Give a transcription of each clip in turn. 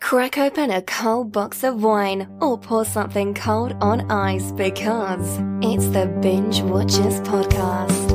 Crack open a cold box of wine or pour something cold on ice because it's the Binge Watchers Podcast.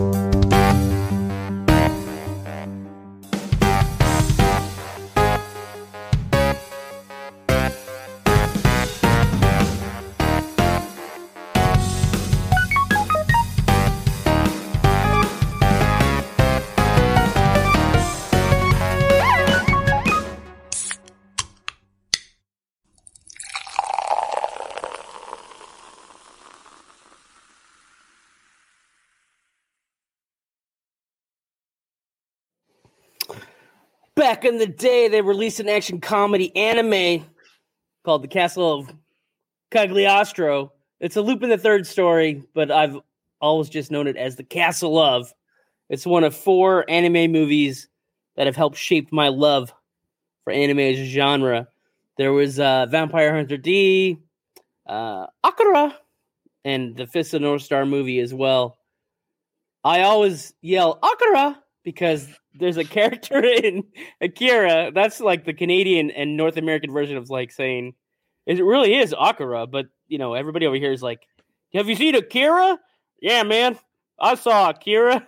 Back in the day, they released an action comedy anime called The Castle of Cagliostro. It's a Lupin the Third story, but I've always just known it as The Castle of. It's one of 4 anime movies that have helped shape my love for anime as a genre. There was Vampire Hunter D, Akira, and the Fist of North Star movie as well. I always yell Akira because there's a character in Akira that's like the Canadian and North American version of like saying it really is Akira, but you know everybody over here is like, "Have you seen Akira?" Yeah, man, I saw Akira.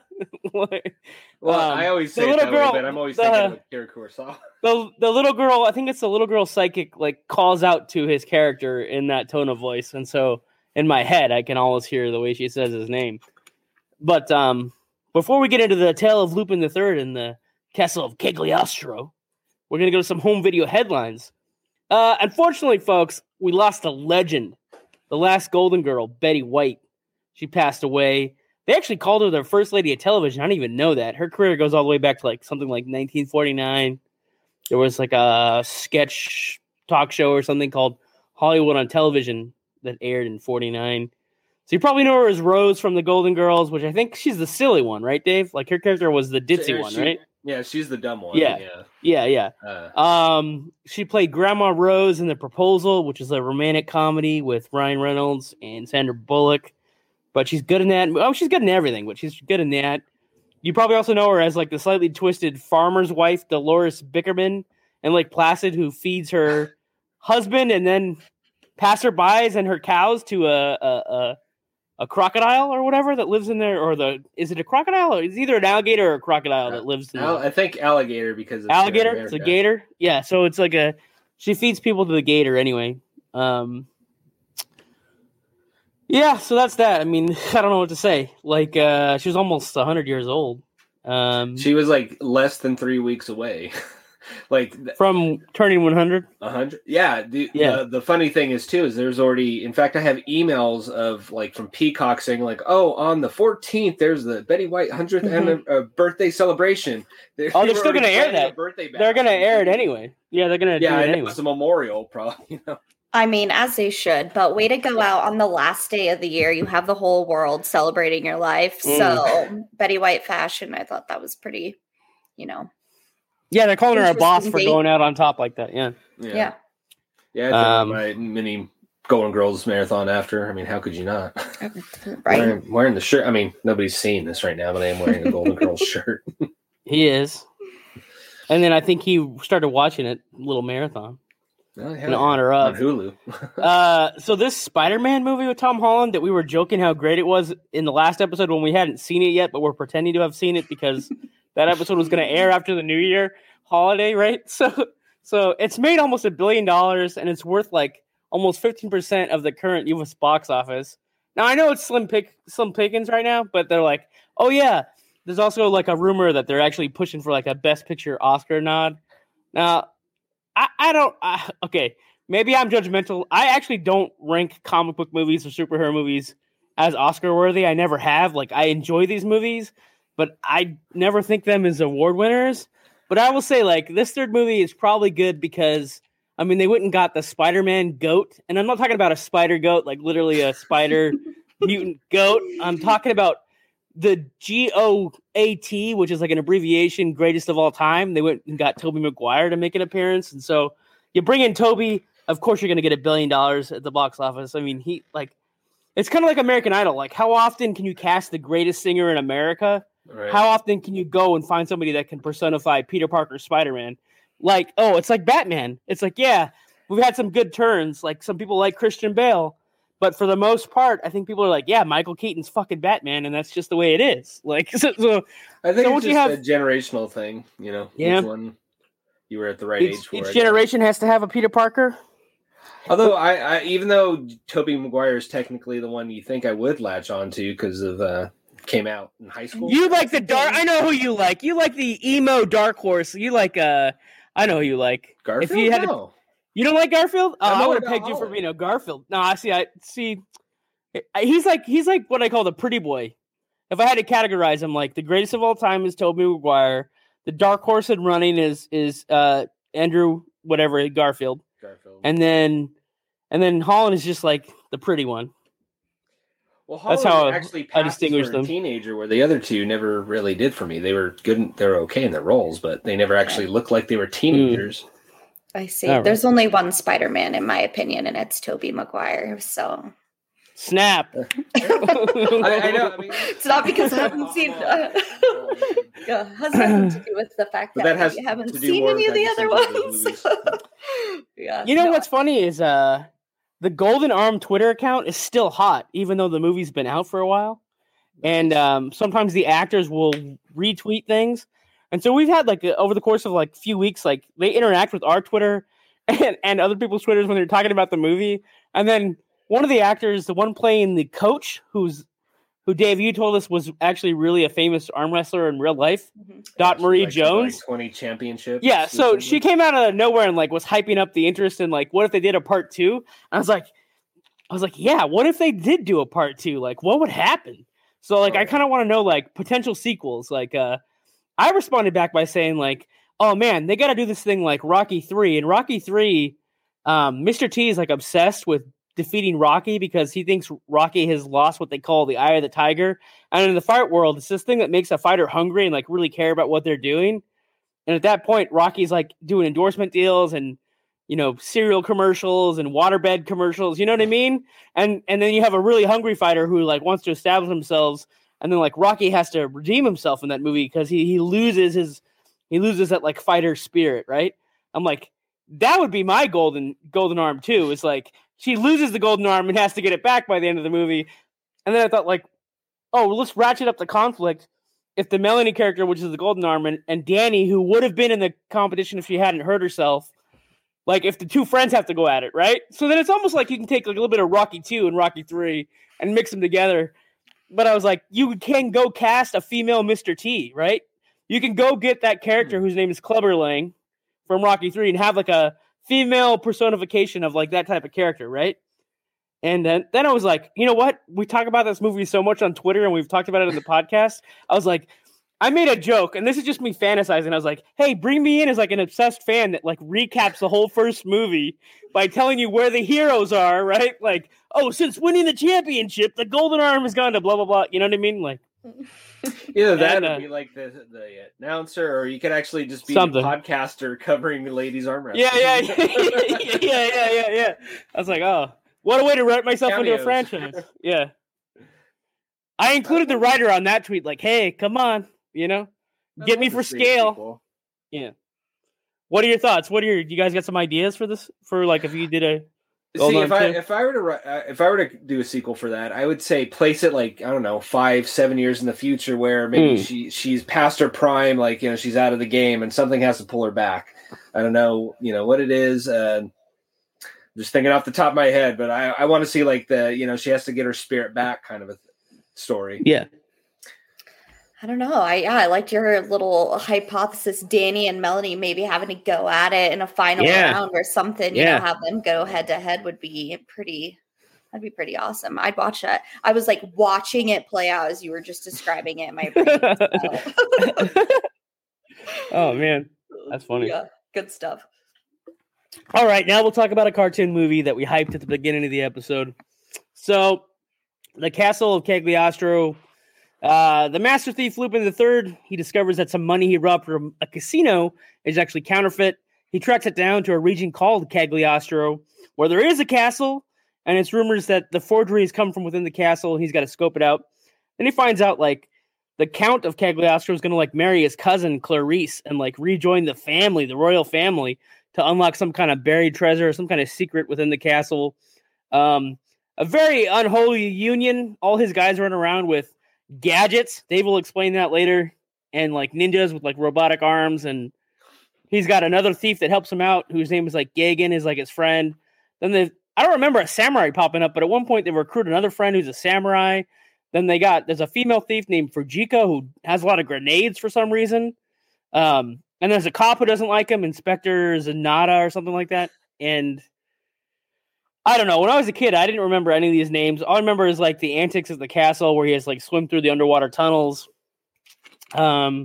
I always say it that way, but I'm always thinking of Akira Kurosawa. The little girl, I think it's the little girl psychic, like calls out to his character in that tone of voice, and so in my head I can always hear the way she says his name. But before we get into the tale of Lupin III and the Castle of Cagliostro, we're going to go to some home video headlines. Unfortunately, folks, we lost a legend. The last Golden Girl, Betty White. She passed away. They actually called her the first lady of television. I didn't even know that. Her career goes all the way back to like something like 1949. There was like a sketch talk show or something called Hollywood on Television that aired in 49. So you probably know her as Rose from the Golden Girls, which I think she's the silly one, right, Dave? Like her character was the ditzy one, right? Yeah, she's the dumb one. Yeah. She played Grandma Rose in The Proposal, which is a romantic comedy with Ryan Reynolds and Sandra Bullock. But she's good in that. Oh, she's good in everything, but she's good in that. You probably also know her as like the slightly twisted farmer's wife, Dolores Bickerman, and like Placid, who feeds her husband and then passerbys and her cows to a crocodile or whatever that lives in there, or is it a crocodile? Or it's either an alligator or a crocodile that lives in there. I think alligator because it's alligator. It's a gator. Yeah, so it's like she feeds people to the gator anyway. Yeah, so that's that. I mean, I don't know what to say. Like, she was almost 100 years old. She was like less than 3 weeks away. Like from turning 100. 100. Yeah. The funny thing is too, is there's already, in fact, I have emails of like from Peacock saying like, oh, on the 14th, there's the Betty White 100th birthday celebration. They're still going to air that. They're going to air it anyway. Yeah, they're going to do it anyway. It's a memorial, probably. You know? I mean, as they should, but way to go out on the last day of the year. You have the whole world celebrating your life. So Betty White fashion, I thought that was pretty, Yeah, they're calling her a boss for going out on top like that. Yeah. Yeah. I think my mini Golden Girls marathon after. I mean, how could you not? Right. Wearing the shirt. I mean, nobody's seeing this right now, but I am wearing a Golden Girls shirt. He is. And then I think he started watching it, little marathon. In honor of on Hulu. So this Spider-Man movie with Tom Holland that we were joking how great it was in the last episode when we hadn't seen it yet, but we're pretending to have seen it because that episode was going to air after the New Year holiday, right? So it's made almost $1 billion, and it's worth like almost 15% of the current U.S. box office. Now I know it's slim pickings right now, but they're like, oh yeah, there's also like a rumor that they're actually pushing for like a Best Picture Oscar nod. Now. Okay, maybe I'm judgmental. I actually don't rank comic book movies or superhero movies as Oscar worthy. I never have. Like, I enjoy these movies, but I never think them as award winners. But I will say, like, this third movie is probably good because, I mean, they went and got the Spider-Man goat. And I'm not talking about a spider goat, like literally a spider mutant goat. I'm talking about the GOAT, which is like an abbreviation, greatest of all time. They went and got Tobey Maguire to make an appearance. And so you bring in Tobey, of course you're going to get $1 billion at the box office. I mean, it's kind of like American Idol. Like, how often can you cast the greatest singer in America? Right. How often can you go and find somebody that can personify Peter Parker Spider-Man? like, oh, it's like Batman. It's like, yeah, we've had some good turns. Like some people like Christian Bale, but for the most part, I think people are like, yeah, Michael Keaton's fucking Batman, and that's just the way it is. Like, so I think it's just a generational thing, you know. Yeah. Each one, you were at the right age for. Each generation has to have a Peter Parker. Although I even though Tobey Maguire is technically the one you think I would latch on to because of came out in high school. You like the dark. I know who you like. You like the emo dark horse. You like I know who you like. Garfield. If you had you don't like Garfield? Oh, I would have pegged you for being a Garfield. No, I see. He's like what I call the pretty boy. If I had to categorize him, like the greatest of all time is Tobey Maguire. The dark horse in running is Andrew whatever Garfield. And then Holland is just like the pretty one. Well, Holland that's how actually I distinguish them. Teenager, where the other two never really did for me. They were good. They were okay in their roles, but they never actually looked like they were teenagers. I see. Right. There's only one Spider-Man, in my opinion, and it's Tobey Maguire. So, snap. I know. I mean, it's not because I haven't seen. Has nothing to do with the fact that you haven't seen any of the other ones. Yeah. You know what's funny is the Golden Arm Twitter account is still hot, even though the movie's been out for a while. And sometimes the actors will retweet things. And so we've had like over the course of like a few weeks, like they interact with our Twitter and other people's Twitters when they're talking about the movie. And then one of the actors, the one playing the coach, who Dave, you told us was actually really a famous arm wrestler in real life, Dot Marie Jones. 20 championships. Yeah, so she came out of nowhere and like was hyping up the interest in like, what if they did a part 2? And I was like, yeah, what if they did do a part 2? Like, what would happen? So like, I kind of want to know like potential sequels. Like, I responded back by saying like, oh man, they got to do this thing like Rocky 3. In Rocky 3, Mr. T is like obsessed with defeating Rocky because he thinks Rocky has lost what they call the eye of the tiger. And in the fight world, it's this thing that makes a fighter hungry and like really care about what they're doing. And at that point, Rocky's like doing endorsement deals and, you know, cereal commercials and waterbed commercials. You know what I mean? And then you have a really hungry fighter who like wants to establish themselves. And then like Rocky has to redeem himself in that movie because he loses that like fighter spirit. Right. I'm like, that would be my golden arm too. It's like, she loses the golden arm and has to get it back by the end of the movie. And then I thought, like, oh, well, let's ratchet up the conflict. If the Melanie character, which is the golden arm, and Danny, who would have been in the competition if she hadn't hurt herself, like, if the two friends have to go at it, right? So then it's almost like you can take like a little bit of Rocky 2 and Rocky 3 and mix them together. But I was like, you can go cast a female Mr. T, right? You can go get that character whose name is Clubber Lang from Rocky 3 and have like a female personification of like that type of character, right? And then I was like, you know what? We talk about this movie so much on Twitter and we've talked about it in the podcast. I was like, I made a joke, and this is just me fantasizing. I was like, hey, bring me in as like an obsessed fan that like recaps the whole first movie by telling you where the heroes are, right? Like, oh, since winning the championship, the golden arm has gone to blah, blah, blah. You know what I mean? Like, either that would be like the announcer, or you could actually just be something. A podcaster covering ladies arm wrestling. Yeah. I was like, oh, what a way to write myself into a franchise. Yeah. I included the writer on that tweet, like, hey, come on, you know, get me for scale. People. Yeah. What are your thoughts? You guys got some ideas for this? For like, if you did a. See, if I were to do a sequel for that, I would say place it like, I don't know, 5-7 years in the future, where maybe she's past her prime, like, you know, she's out of the game and something has to pull her back. I don't know, you know, what it is. Just thinking off the top of my head, but I want to see like she has to get her spirit back kind of a story. Yeah. I don't know. I liked your little hypothesis, Danny and Melanie maybe having to go at it in a final round or something, you know, have them go head to head would be pretty awesome. I'd watch that. I was like watching it play out as you were just describing it in my brain. Oh man, that's funny. Yeah, good stuff. All right, now we'll talk about a cartoon movie that we hyped at the beginning of the episode. So, the Castle of Cagliostro. The master thief Lupin III, he discovers that some money he robbed from a casino is actually counterfeit. He tracks it down to a region called Cagliostro, where there is a castle, and it's rumors that the forgery has come from within the castle, and he's got to scope it out. Then he finds out, like, the Count of Cagliostro was going to like marry his cousin Clarice and like rejoin the family, the royal family, to unlock some kind of buried treasure or some kind of secret within the castle. A very unholy union. All his guys run around with gadgets. Dave will explain that later. And like ninjas with like robotic arms. And he's got another thief that helps him out, whose name is like Gagan, is like his friend. Then I don't remember a samurai popping up, but at one point they recruit another friend who's a samurai. Then there's a female thief named Fujika who has a lot of grenades for some reason. And there's a cop who doesn't like him, Inspector Zanata or something like that. And I don't know. When I was a kid, I didn't remember any of these names. All I remember is like the antics at the castle where he has like swim through the underwater tunnels. I'm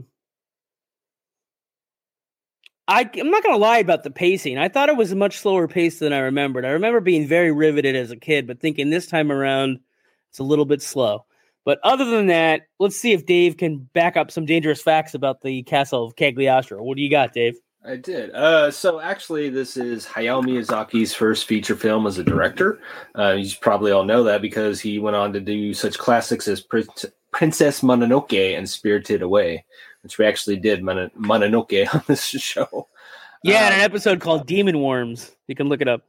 not going to lie about the pacing. I thought it was a much slower pace than I remembered. I remember being very riveted as a kid, but thinking this time around it's a little bit slow. But other than that, let's see if Dave can back up some dangerous facts about the Castle of Cagliostro. What do you got, Dave? I did. So actually, this is Hayao Miyazaki's first feature film as a director. You probably all know that because he went on to do such classics as Princess Mononoke and Spirited Away, which we actually did Mononoke on this show. Yeah, an episode called Demon Worms. You can look it up.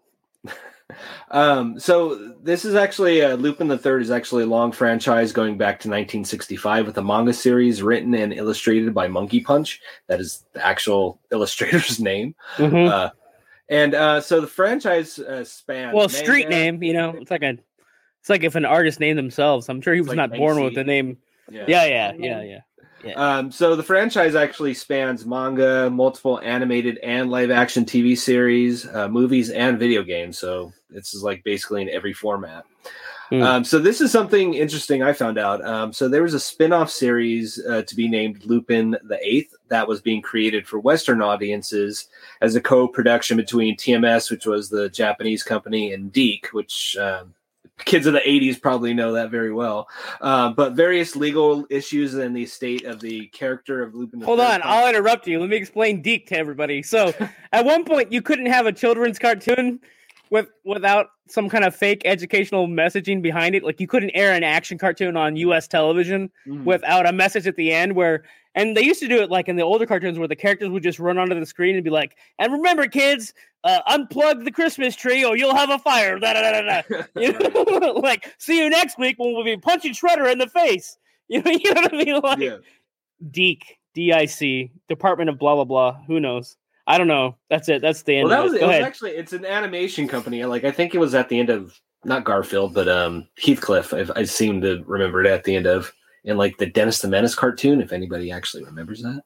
So this is actually Lupin the Third is actually a long franchise going back to 1965 with a manga series written and illustrated by Monkey Punch. That is the actual illustrator's name. Mm-hmm. So the franchise spans street name. You know, it's like if an artist named themselves. I'm sure he was not born with the name. Yeah. So the franchise actually spans manga, multiple animated and live action TV series, movies, and video games. So this is like basically in every format. So this is something interesting I found out. So there was a spin-off series to be named Lupin the Eighth that was being created for Western audiences as a co-production between TMS, which was the Japanese company, and DiC, which kids of the 80s probably know that very well. But various legal issues and the state of the character of Lupin. Hold on, I'll interrupt you. Let me explain DiC to everybody. So at one point, you couldn't have a children's cartoon without some kind of fake educational messaging behind it. Like you couldn't air an action cartoon on U.S. television without a message at the end and they used to do it like in the older cartoons where the characters would just run onto the screen and be like, and remember kids, unplug the Christmas tree or you'll have a fire. Da, da, da, da. You know? Like, see you next week when we'll be punching Shredder in the face. You know what I mean? Like, DiC, D-I-C, Department of blah, blah, blah. Who knows? I don't know. That's it. That's the end of it. Actually, it's an animation company. Like, I think it was at the end of, not Garfield, but Heathcliff. I seem to remember it at the end of, in like the Dennis the Menace cartoon, if anybody actually remembers that.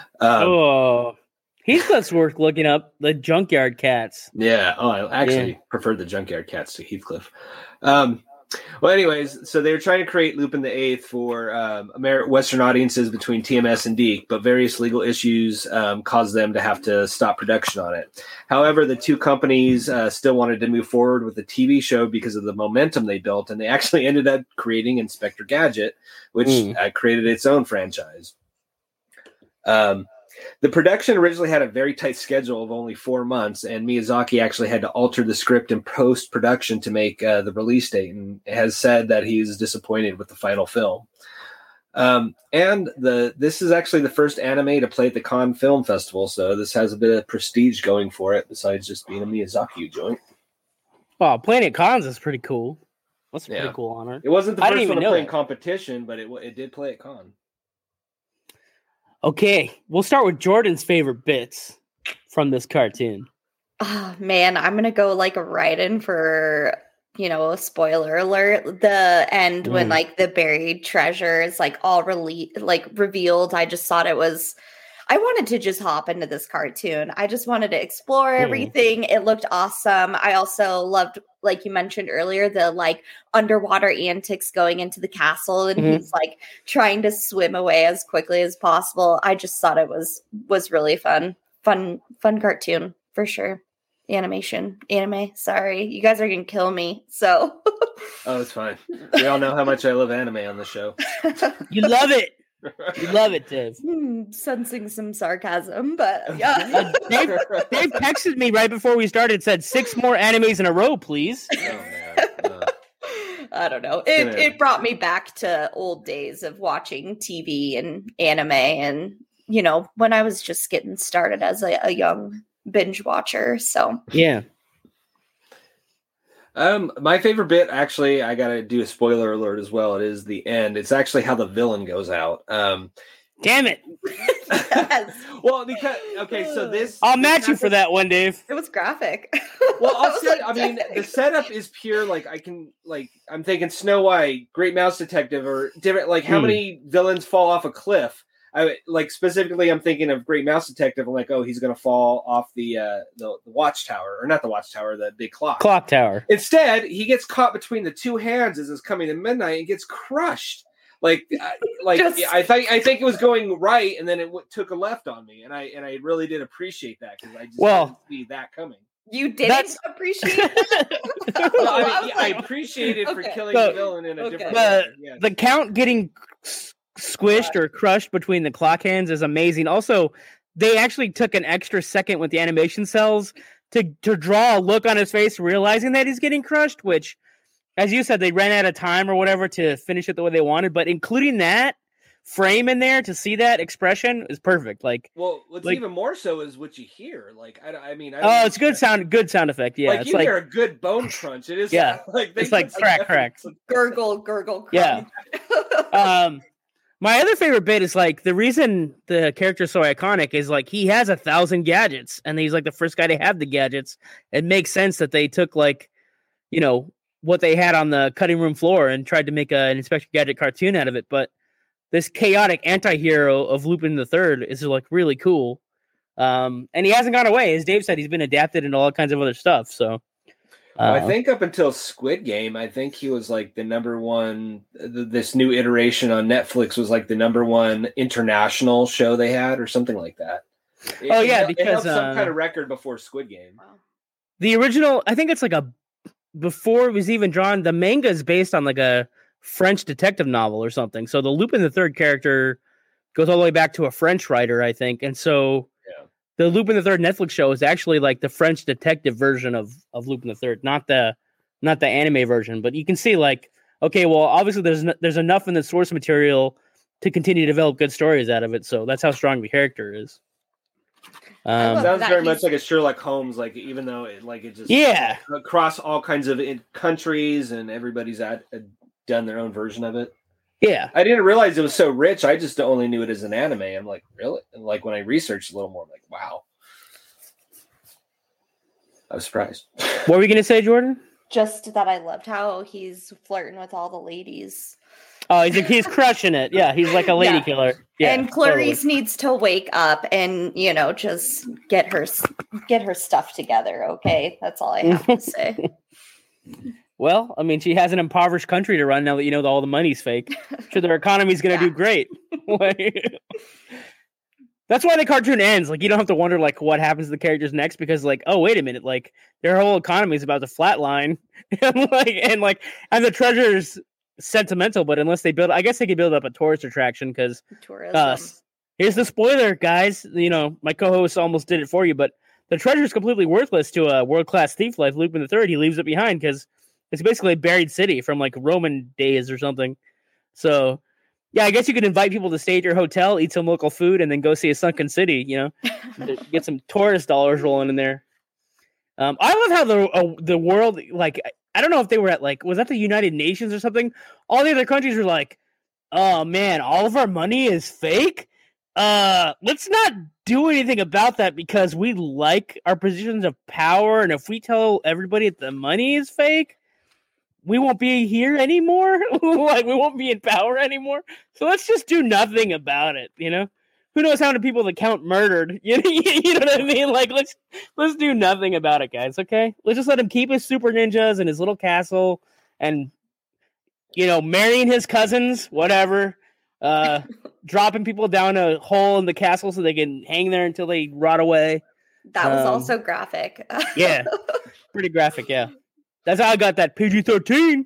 Heathcliff's worth looking up. The Junkyard Cats. Yeah. Oh, I actually preferred the Junkyard Cats to Heathcliff. Well, anyways, so they were trying to create Lupin the Eighth for Western audiences between TMS and DiC, but various legal issues caused them to have to stop production on it. However, the two companies still wanted to move forward with the TV show because of the momentum they built, and they actually ended up creating Inspector Gadget, which created its own franchise. The production originally had a very tight schedule of only 4 months, and Miyazaki actually had to alter the script in post-production to make the release date, and has said that he's disappointed with the final film. This is actually the first anime to play at the Cannes Film Festival, so this has a bit of prestige going for it, besides just being a Miyazaki joint. Well, playing at Cannes is pretty cool. That's a pretty cool honor. It wasn't the first one to play in competition, but it did play at Cannes. Okay, we'll start with Jordan's favorite bits from this cartoon. Oh, man, I'm going to go like right in for, a spoiler alert. The end when like the buried treasure is like all revealed. I just thought I wanted to just hop into this cartoon. I just wanted to explore everything. It looked awesome. I also loved, like you mentioned earlier, the like underwater antics going into the castle, and he's like trying to swim away as quickly as possible. I just thought it was really fun cartoon for sure. Anime. Sorry, you guys are gonna kill me. So, oh, it's fine. We all know how much I love anime on the show. You love it. You love it, Dave. Sensing some sarcasm, but yeah. Dave texted me right before we started, said 6 more animes in a row, please. Oh, man. I don't know. It brought me back to old days of watching TV and anime, and when I was just getting started as a young binge watcher. So yeah. My favorite bit, actually, I gotta do a spoiler alert as well. It is the end. It's actually how the villain goes out. Damn it! Yes. Well, because so I'll match you for that one, Dave. It was graphic. Well, I mean, the setup is pure. I'm thinking Snow White, Great Mouse Detective, or different. Like, how many villains fall off a cliff? Specifically, I'm thinking of Great Mouse Detective. I'm like, oh, he's going to fall off the watchtower, or not the watchtower, the big clock tower. Instead, he gets caught between the two hands as it's coming to midnight and gets crushed. I think it was going right, and then it took a left on me, and I really did appreciate that because I just didn't see that coming. You didn't appreciate that? I appreciate it for killing the villain in a different way. Yeah. The Count getting squished or crushed between the clock hands is amazing. Also, they actually took an extra second with the animation cells to draw a look on his face, realizing that he's getting crushed, which, as you said, they ran out of time or whatever to finish it the way they wanted, but including that frame in there to see that expression is perfect. What's even more so is what you hear. It's good sound effect. Yeah, you hear a good bone crunch. It is. Yeah, it's like crack, gurgle, crunch. Yeah. My other favorite bit is the reason the character is so iconic is he has 1,000 gadgets, and he's the first guy to have the gadgets. It makes sense that they took what they had on the cutting room floor and tried to make an Inspector Gadget cartoon out of it. But this chaotic anti-hero of Lupin the Third is really cool. And he hasn't gone away. As Dave said, he's been adapted into all kinds of other stuff. So I think up until Squid Game, I think he was the number one, this new iteration on Netflix was the number one international show they had or something like that. Because it held some kind of record before Squid Game. The original, I think it's before it was even drawn, the manga is based on a French detective novel or something. So the Lupin the Third character goes all the way back to a French writer, I think. And so the Lupin the Third Netflix show is actually the French detective version of Lupin the Third, not the anime version. But you can see okay, well, obviously there's enough in the source material to continue to develop good stories out of it. So that's how strong the character is. Sounds very much like a Sherlock Holmes, even though it just across all kinds of countries and everybody's done their own version of it. Yeah, I didn't realize it was so rich. I just only knew it as an anime. I'm like, really? And when I researched a little more, I'm like, wow. I was surprised. What were you gonna say, Jordan? Just that I loved how he's flirting with all the ladies. Oh, he's crushing it. Yeah, he's like a lady killer. Yeah, and Clarice needs to wake up and just get her stuff together. Okay, that's all I have to say. Well, I mean, she has an impoverished country to run now that all the money's fake. So their economy's going to do great. That's why the cartoon ends. You don't have to wonder what happens to the characters next because oh, wait a minute, their whole economy is about to flatline, and the treasure's sentimental, but unless they build, I guess they could build up a tourist attraction because here's the spoiler, guys. My co-host almost did it for you, but the treasure is completely worthless to a world-class thief like Lupin the Third. He leaves it behind because it's basically a buried city from Roman days or something. So, yeah, I guess you could invite people to stay at your hotel, eat some local food, and then go see a sunken city. Get some tourist dollars rolling in there. I love how the world I don't know if they were at was that the United Nations or something? All the other countries were oh man, all of our money is fake. Let's not do anything about that because we like our positions of power, and if we tell everybody that the money is fake, we won't be here anymore. We won't be in power anymore. So let's just do nothing about it. Who knows how many people the Count murdered? You know what I mean? Let's do nothing about it, guys. Okay, let's just let him keep his super ninjas in his little castle, and marrying his cousins, whatever. Dropping people down a hole in the castle so they can hang there until they rot away. That was also graphic. Yeah, pretty graphic. Yeah, that's how I got that PG-13.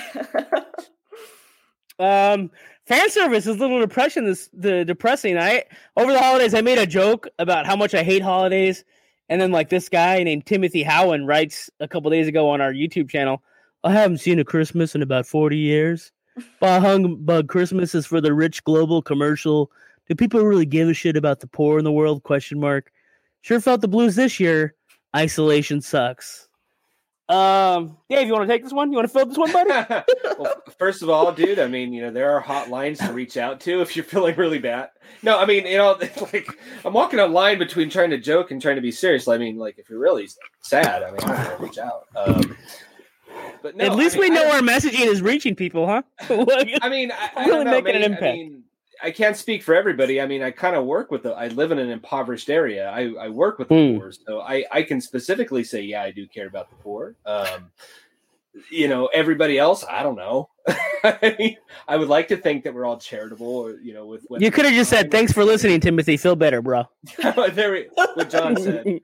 Fan service is a little depressing. Over the holidays, I made a joke about how much I hate holidays, and then this guy named Timothy Howen writes a couple days ago on our YouTube channel, I haven't seen a Christmas in about 40 years. Bah humbug Christmas is for the rich global commercial. Do people really give a shit about the poor in the world? ? Sure felt the blues this year. Isolation sucks. Dave, you want to take this one? You want to fill this one, buddy? Well, first of all, dude, I mean, there are hotlines to reach out to if you're feeling really bad. No, I mean, like I'm walking a line between trying to joke and trying to be serious. I mean, like if you're really sad, I mean, I'm gonna reach out. But no, at least we know our messaging is reaching people, huh? I mean, I really making an impact. I mean, I can't speak for everybody. I mean, I kind of work with I live in an impoverished area. I work with the poor, so I can specifically say, yeah, I do care about the poor. Everybody else, I don't know. I mean, I would like to think that we're all charitable, or with what you could have just said, "Thanks for listening, Timothy. Feel better, bro." What John said.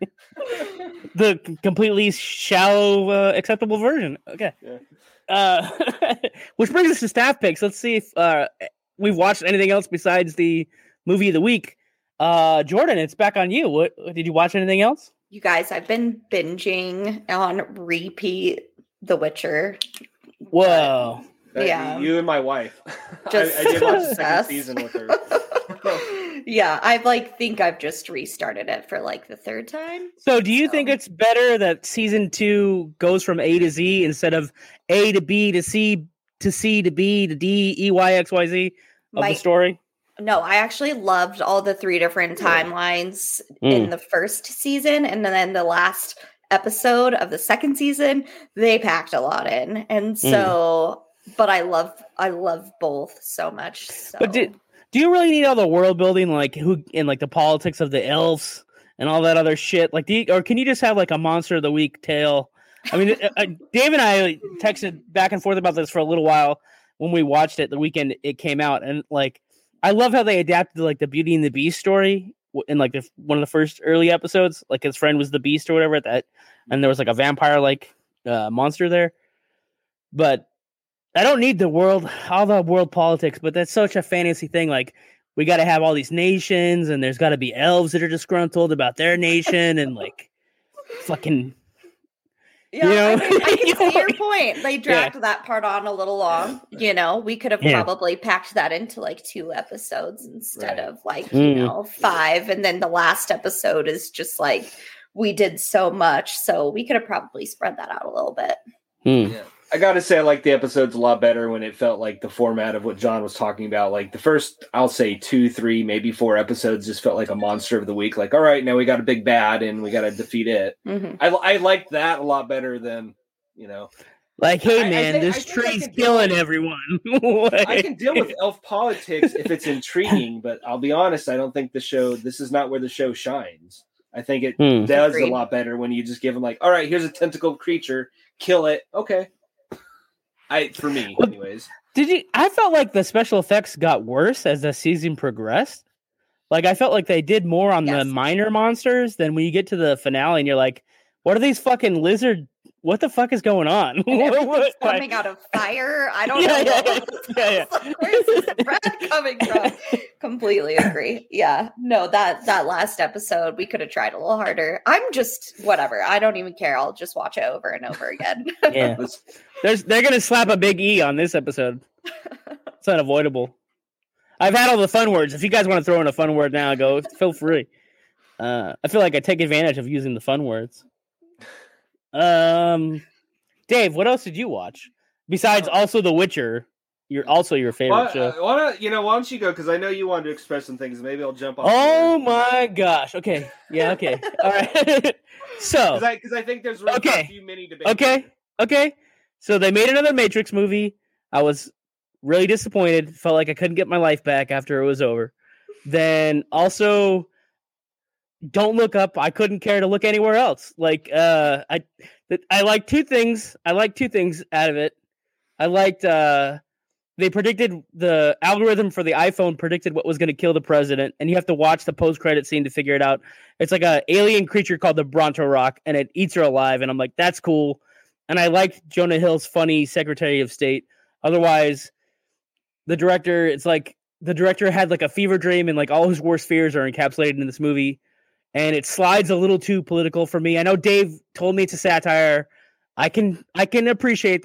The completely shallow, acceptable version. Okay. Yeah. Which brings us to staff picks. Let's see if we've watched anything else besides the movie of the week. Jordan, it's back on you. What did you watch? Anything else? You guys, I've been binging on repeat The Witcher. Whoa. Yeah. You and my wife. I did watch the second season with her. Yeah, think I've just restarted it for like the third time. So do you think it's better that season 2 goes from A to Z instead of A to B to C to C to B to D, E, Y, X, Y, Z of the story? No, I actually loved all the 3 different timelines in the first season, and then the last episode of the second season, they packed a lot in. And so but I love both so much. So. But do you really need all the world building, like who and like the politics of the elves and all that other shit? Like, or can you just have like a monster of the week tale? I mean, Dave and I texted back and forth about this for a little while when we watched it the weekend it came out, and like I love how they adapted like the Beauty and the Beast story in like one of the first early episodes. Like his friend was the Beast or whatever and there was like a vampire like monster there, but. I don't need all the world politics, but that's such a fantasy thing. Like, we got to have all these nations, and there's got to be elves that are disgruntled about their nation, and like, fucking. Yeah, I can see your point. They dragged that part on a little long. We could have probably packed that into like 2 episodes instead of like 5, and then the last episode is just like we did so much, so we could have probably spread that out a little bit. Yeah. I gotta say, I like the episodes a lot better when it felt like the format of what John was talking about. Like the first, I'll say 2, 3, maybe 4 episodes just felt like a monster of the week. Like, all right, now we got a big bad and we got to defeat it. Mm-hmm. I liked that a lot better than, Like, hey man, this tree's killing everyone. I can deal with elf politics if it's intriguing, but I'll be honest, I don't think this is not where the show shines. I think it does a lot better when you just give them like, all right, here's a tentacle creature, kill it. Okay. For me, anyways. I felt like the special effects got worse as the season progressed. Like, I felt like they did more on the minor monsters than when you get to the finale and you're like, what are these fucking lizard? What the fuck is going on? What's coming out of fire? I don't know. Where's this breath coming from? Completely agree. Yeah. No, that last episode, we could have tried a little harder. I'm just whatever. I don't even care. I'll just watch it over and over again. Yeah. They're gonna slap a big E on this episode. It's unavoidable. I've had all the fun words. If you guys want to throw in a fun word now, feel free. I feel like I take advantage of using the fun words. Dave, what else did you watch besides also The Witcher? Your favorite show. Why don't you go? Because I know you wanted to express some things. Maybe I'll jump off. Oh my gosh! Okay, yeah, okay, all right. So, because I think there's really a few mini debates. Okay. So they made another Matrix movie. I was really disappointed. Felt like I couldn't get my life back after it was over. Then also, Don't Look Up. I couldn't care to look anywhere else. Like, I like 2 things. I like 2 things out of it. I liked they predicted the algorithm for the iPhone predicted what was going to kill the president, and you have to watch the post-credit scene to figure it out. It's like an alien creature called the Bronto Rock, and it eats her alive. And I'm like, that's cool. And I liked Jonah Hill's funny Secretary of State. Otherwise, the director had like a fever dream, and like all his worst fears are encapsulated in this movie. And it slides a little too political for me. I know Dave told me it's a satire. I can appreciate that.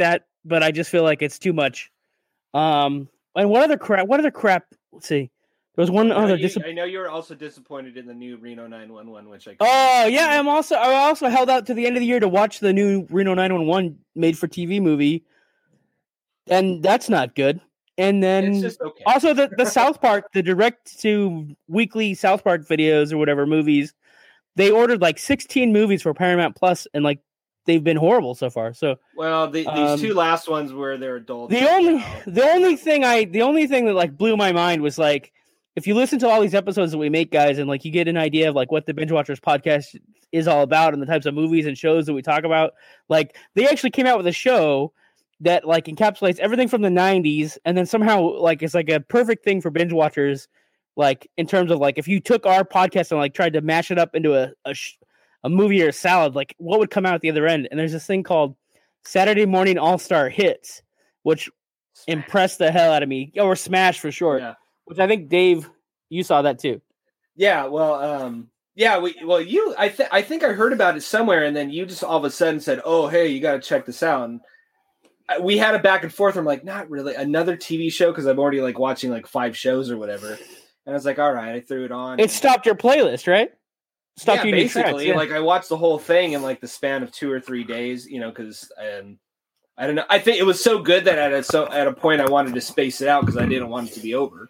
but I just feel like it's too much. And what other crap? Let's see. There was one other. I know you were also disappointed in the new Reno 911, which I. Oh yeah, I also held out to the end of the year to watch the new Reno 911 made for TV movie, and that's not good. And then it's just okay. Also the South Park, the direct to weekly South Park videos or whatever movies, they ordered like 16 movies for Paramount Plus, and like they've been horrible so far. So these two last ones where they're adults. The only thing that like blew my mind was like, if you listen to all these episodes that we make, guys, and like you get an idea of like what the Binge Watchers podcast is all about and the types of movies and shows that we talk about, like they actually came out with a show that like encapsulates everything from the 90s, and then somehow like it's like a perfect thing for binge watchers, like in terms of like if you took our podcast and like tried to mash it up into a movie or a salad, like what would come out at the other end. And there's this thing called Saturday Morning All-Star Hits, which impressed the hell out of me, or Smash for short. Yeah. Which I think, Dave, you saw that too. Yeah, well, I think I heard about it somewhere, and then you just all of a sudden said, "Oh, hey, you got to check this out." And we had a back and forth. I'm like, not really another TV show, because I'm already like watching like 5 shows or whatever. And I was like, all right, I threw it on. It stopped your playlist, right? Stopped you basically. Like I watched the whole thing in like the span of 2 or 3 days, because I don't know. I think it was so good that at a point I wanted to space it out because I didn't want it to be over.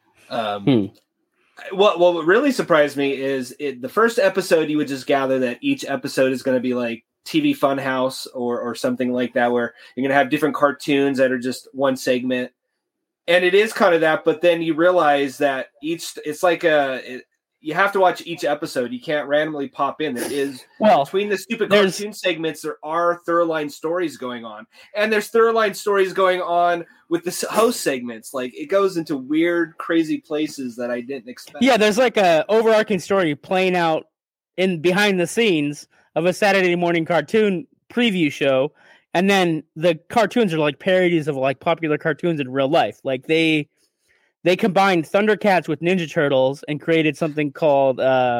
What really surprised me is the first episode, you would just gather that each episode is going to be like TV Funhouse or something like that, where you're going to have different cartoons that are just one segment. And it is kind of that, but then you realize that it's like you have to watch each episode. You can't randomly pop in. There is between the stupid cartoon segments, there are thorough-line stories going on, and there's thorough-line stories going on with the host segments. Like it goes into weird, crazy places that I didn't expect. Yeah, there's like a overarching story playing out in behind the scenes of a Saturday morning cartoon preview show, and then the cartoons are like parodies of like popular cartoons in real life. Like they combined Thundercats with Ninja Turtles and created something called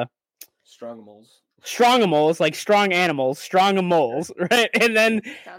Strongimals, like strong animals, Strongimals, right? And then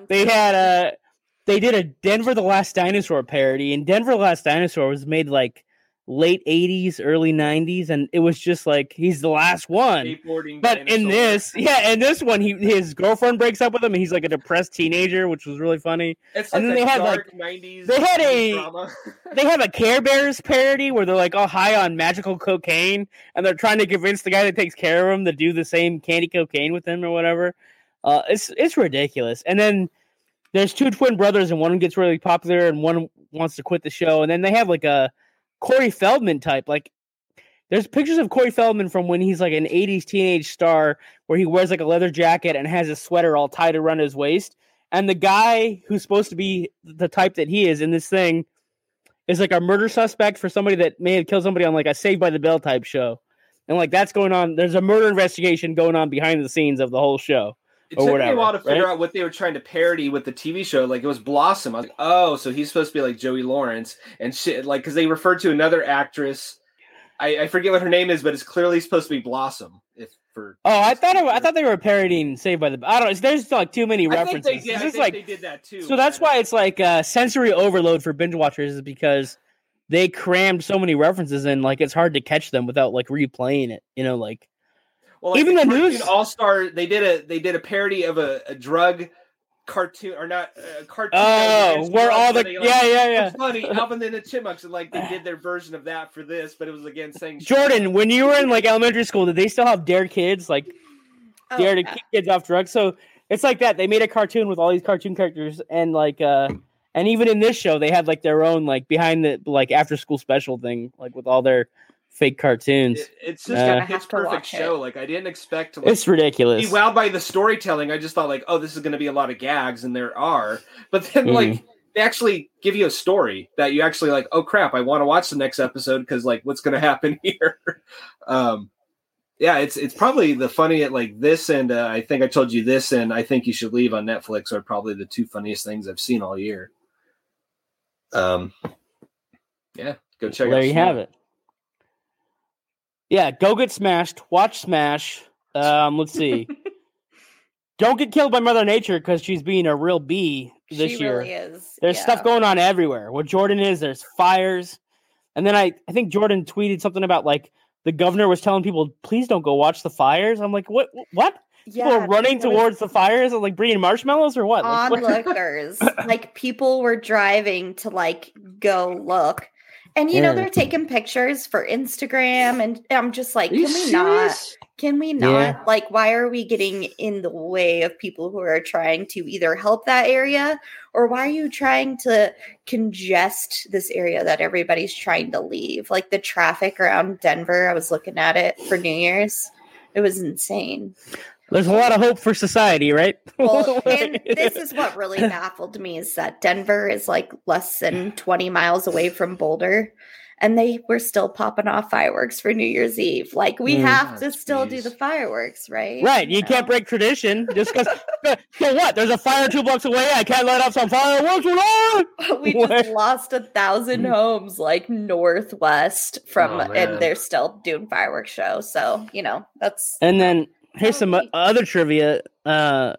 they did a Denver the Last Dinosaur parody, and Denver the Last Dinosaur was made like late 80s, early 90s, and it was just like he's the last one. But in this one, his girlfriend breaks up with him, and he's like a depressed teenager, which was really funny. It's like and then they had dark like 90s drama. They have a Care Bears parody where they're like all high on magical cocaine, and they're trying to convince the guy that takes care of him to do the same candy cocaine with him or whatever. It's ridiculous. And then there's 2 twin brothers, and one gets really popular, and one wants to quit the show, and then they have like a Corey Feldman type. Like there's pictures of Corey Feldman from when he's like an 80s teenage star where he wears like a leather jacket and has a sweater all tied around his waist. And the guy who's supposed to be the type that he is in this thing is like a murder suspect for somebody that may have killed somebody on like a Saved by the Bell type show. And like that's going on. There's a murder investigation going on behind the scenes of the whole show. It took me a while to figure out what they were trying to parody with the TV show. Like it was Blossom. I was like, oh, so he's supposed to be like Joey Lawrence and shit. Like because they referred to another actress. I forget what her name is, but it's clearly supposed to be Blossom. I thought they were parodying Saved by the Bell. I don't know. There's like too many references. I think they did that too. So that's why it's like sensory overload for binge watchers, is because they crammed so many references in. Like it's hard to catch them without like replaying it. Like. Well, like even the news All-Star, they did a parody of a drug cartoon or not cartoon. Oh, where all the yeah. It's funny, Alvin and the Chipmunks, and like they did their version of that for this, but it was again saying Jordan, when you were in like elementary school, did they still have Dare Kids, like Dare to keep kids off drugs? So it's like that. They made a cartoon with all these cartoon characters, and like and even in this show, they had like their own like behind the like after school special thing, like with all their fake cartoons. It's just a pitch perfect show. Like I didn't expect to. It's ridiculous. Be wowed by the storytelling. I just thought like, oh, this is going to be a lot of gags, and there are. But then like they actually give you a story that you actually like. Oh crap! I want to watch the next episode because like what's going to happen here. It's probably the funny like this, and I think I told you this, and I Think You Should Leave on Netflix are probably the 2 funniest things I've seen all year. Go check. There you have it. Yeah, go get smashed. Watch Smash. Let's see. don't get killed by Mother Nature because she's being a real bee this year. She really is. There's stuff going on everywhere. What Jordan is, there's fires. And then I think Jordan tweeted something about like the governor was telling people, please don't go watch the fires. I'm like, what? Yeah, people are running towards the fires and like bringing marshmallows or what? Onlookers. Like people were driving to like go look. And you know, they're taking pictures for Instagram, and I'm just like, can we not? Yeah. Like, why are we getting in the way of people who are trying to either help that area, or why are you trying to congest this area that everybody's trying to leave? Like the traffic around Denver, I was looking at it for New Year's. It was insane. There's a lot of hope for society, right? Well, and this is what really baffled me is that Denver is like less than 20 miles away from Boulder, and they were still popping off fireworks for New Year's Eve. Like, we have to still do the fireworks, right? Right. You can't break tradition just because, so what? There's a fire 2 blocks away. I can't light off some fireworks. We just lost 1,000 homes, like, northwest from, and they're still doing fireworks show. So, you know, that's... And then... Here's some other trivia. A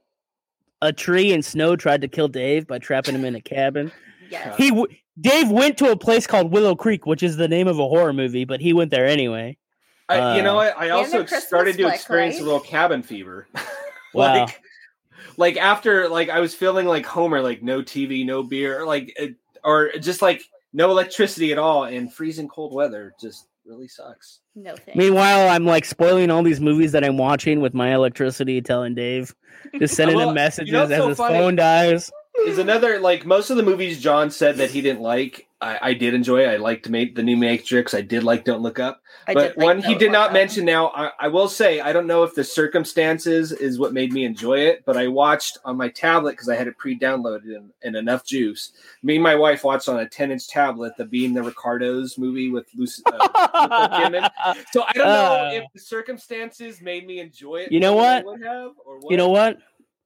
tree and snow tried to kill Dave by trapping him in a cabin. Yes. Dave went to a place called Willow Creek, which is the name of a horror movie, but he went there anyway. You know what? I also started to experience a little cabin fever. Wow. like after, like, I was feeling like Homer, like no TV, no beer, like, or just like no electricity at all, and freezing cold weather just really sucks. No thanks. Meanwhile, I'm like spoiling all these movies that I'm watching with my electricity, telling Dave, just sending him messages as his phone dies. Is another, like, most of the movies John said that he didn't like, I did enjoy. I liked the new Matrix. I did like Don't Look Up. But one he did not mention now, I will say, I don't know if the circumstances is what made me enjoy it, but I watched on my tablet because I had it pre-downloaded and enough juice. Me and my wife watched on a 10-inch tablet the Being the Ricardos movie with Lucy Kimmon. So I don't know if the circumstances made me enjoy it. You know what? You know what?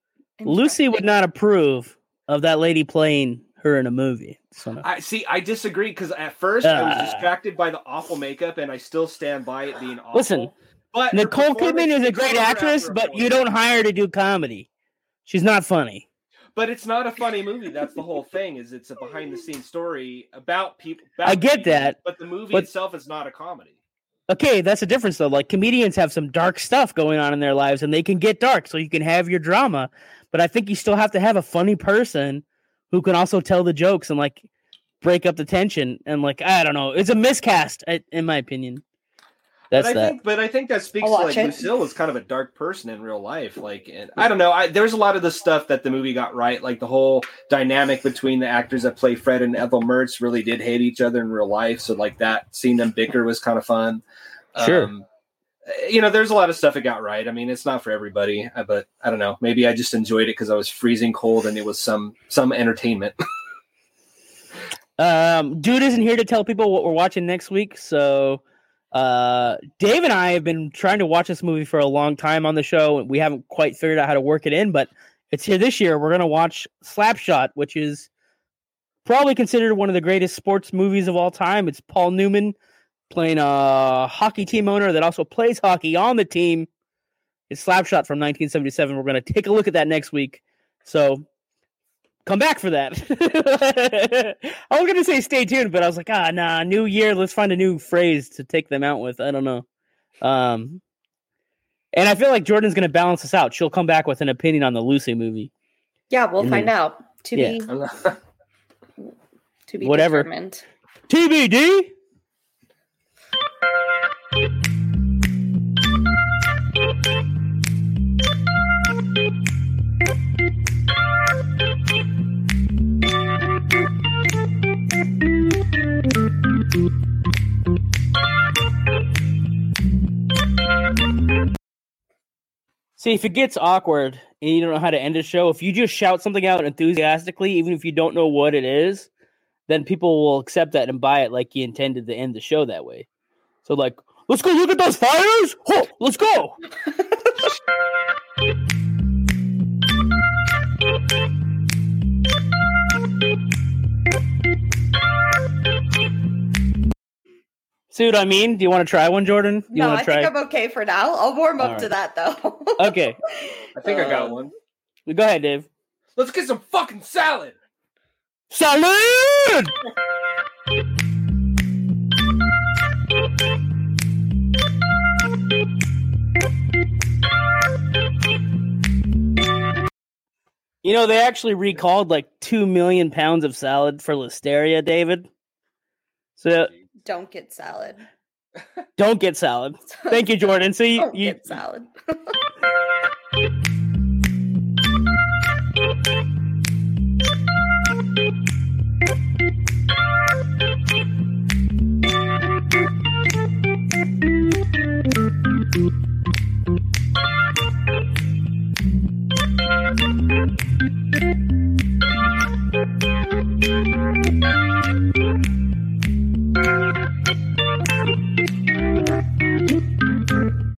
Lucy would not approve of that lady playing her in a movie. So. I disagree because at first I was distracted by the awful makeup, and I still stand by it being awful. Listen, but Nicole Kidman is a great actress, but you don't hire her to do comedy. She's not funny. But it's not a funny movie. That's the whole thing. Is it's a behind-the-scenes story about people. I get that, but the movie itself is not a comedy. Okay, that's the difference though. Like, comedians have some dark stuff going on in their lives, and they can get dark, so you can have your drama. But I think you still have to have a funny person who can also tell the jokes and like break up the tension. And like, I don't know, it's a miscast in my opinion. But I think that speaks to like Lucille was kind of a dark person in real life. Like, and I don't know. There's a lot of the stuff that the movie got right. Like the whole dynamic between the actors that play Fred and Ethel Mertz really did hate each other in real life. So like that, seeing them bicker was kind of fun. Sure. You know, there's a lot of stuff it got right. I mean, it's not for everybody, but I don't know. Maybe I just enjoyed it because I was freezing cold and it was some entertainment. Dude isn't here to tell people what we're watching next week. So Dave and I have been trying to watch this movie for a long time on the show. We haven't quite figured out how to work it in, but it's here this year. We're going to watch Slapshot, which is probably considered one of the greatest sports movies of all time. It's Paul Newman playing a hockey team owner that also plays hockey on the team. It's Slapshot from 1977. We're going to take a look at that next week. So come back for that. I was going to say stay tuned, but I was like, nah, new year. Let's find a new phrase to take them out with. I don't know. And I feel like Jordan's going to balance us out. She'll come back with an opinion on the Lucy movie. Yeah, we'll find out. To be whatever. Determined. TBD. See, if it gets awkward and you don't know how to end a show, if you just shout something out enthusiastically, even if you don't know what it is, then people will accept that and buy it like you intended to end the show that way. So, like, let's go look at those fires! Oh, let's go! See what I mean? Do you want to try one, Jordan? No, I think I'm okay for now. I'll warm up to that, though. Okay. I think I got one. Go ahead, Dave. Let's get some fucking salad. Salad! You know, they actually recalled like 2 million pounds of salad for Listeria, David. So don't get salad. Don't get salad. Thank you, Jordan. So don't get salad.